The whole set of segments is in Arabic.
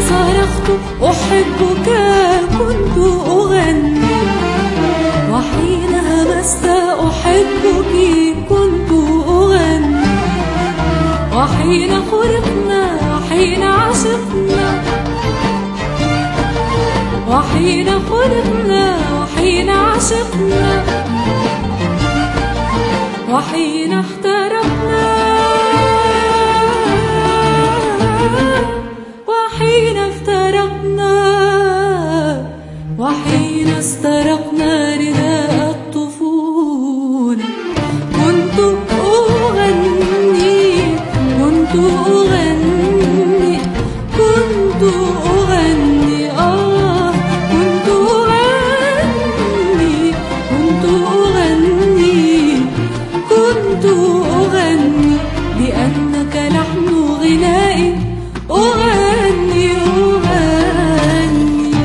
صرخت أحبك كنت أغني، وحين همست أحبك كنت أغني، وحين خلقنا وحين عشقنا، وحين خلقنا وحين عشقنا، وحين احترقنا، وحين افترقنا، وحين استرقنا رداء الطفولة، كنت أغني، كنت أغني، كنت أغني، كنت أغني، كنت أغني، كنت أغني، لأنك لحن غنائي، أغني أغني.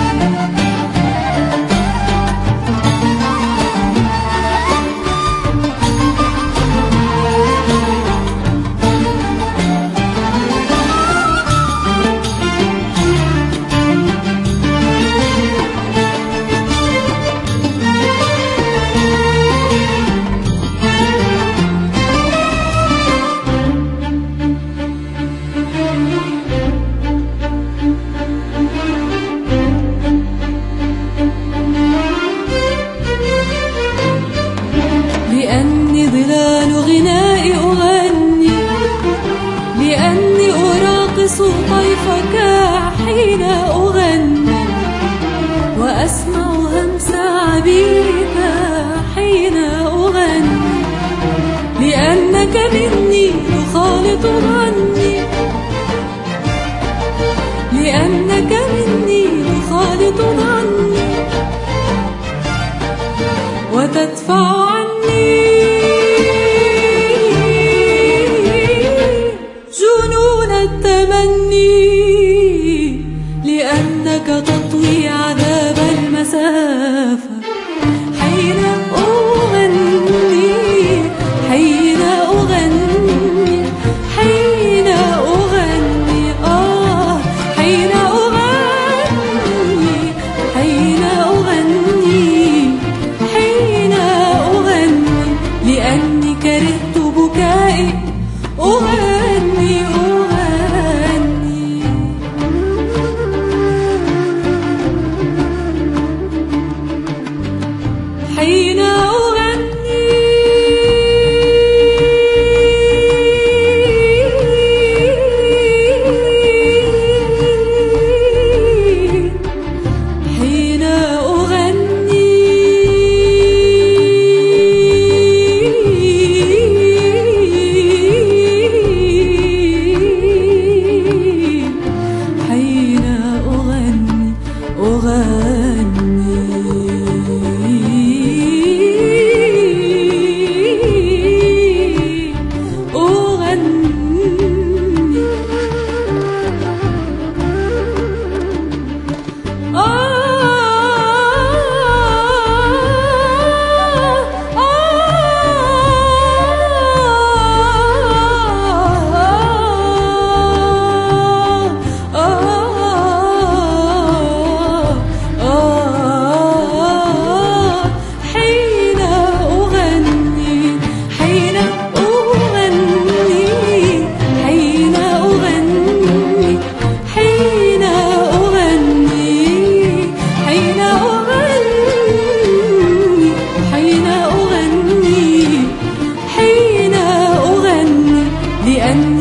لأني ظلال غنائي أغني، لأني أراقص طيفك حين أغني، وأسمع همس عبيرك حين أغني، لأنك مني تخالط ظني، لأنك مني تخالط ظني، وتدفع عني جنون التمني، لأنك تطوي عذاب المسافة حين أغني، حين أغني، حين أغني، حين أغني، حين أغني، حين أغني، لأني كرهت بكائي، أغني أغني. حين أغني حين أغني حين أغني أغني لأن